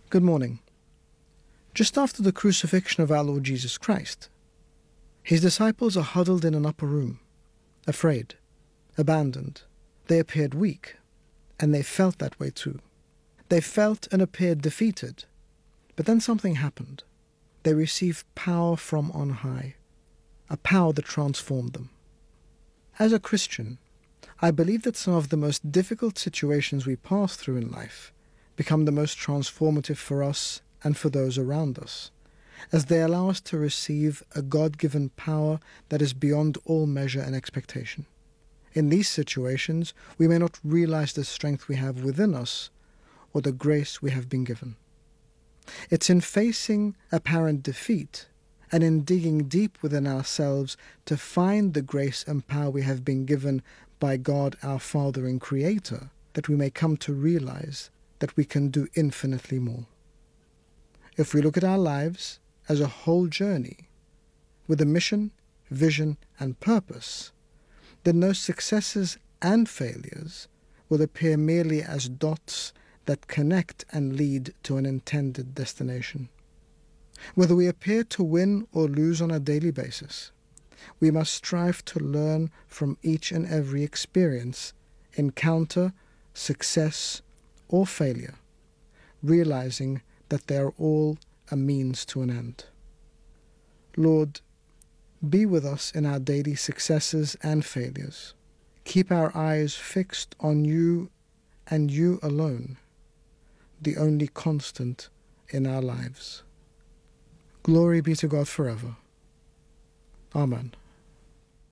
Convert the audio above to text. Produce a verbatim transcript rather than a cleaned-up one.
Good morning. Just after the crucifixion of our Lord Jesus Christ, his disciples are huddled in an upper room, afraid, abandoned. They appeared weak, and they felt that way too. They felt and appeared defeated, but then something happened. They received power from on high, a power that transformed them. As a Christian, I believe that some of the most difficult situations we pass through in life become the most transformative for us and for those around us, as they allow us to receive a God-given power that is beyond all measure and expectation. In these situations, we may not realize the strength we have within us or the grace we have been given. It's in facing apparent defeat and in digging deep within ourselves to find the grace and power we have been given by God our Father and Creator that we may come to realize that we can do infinitely more. If we look at our lives as a whole journey with a mission, vision, and purpose, then those successes and failures will appear merely as dots that connect and lead to an intended destination. Whether we appear to win or lose on a daily basis, we must strive to learn from each and every experience, encounter, success, or failure, realizing that they are all a means to an end. Lord, be with us in our daily successes and failures. Keep our eyes fixed on you and you alone, the only constant in our lives. Glory be to God forever. Amen.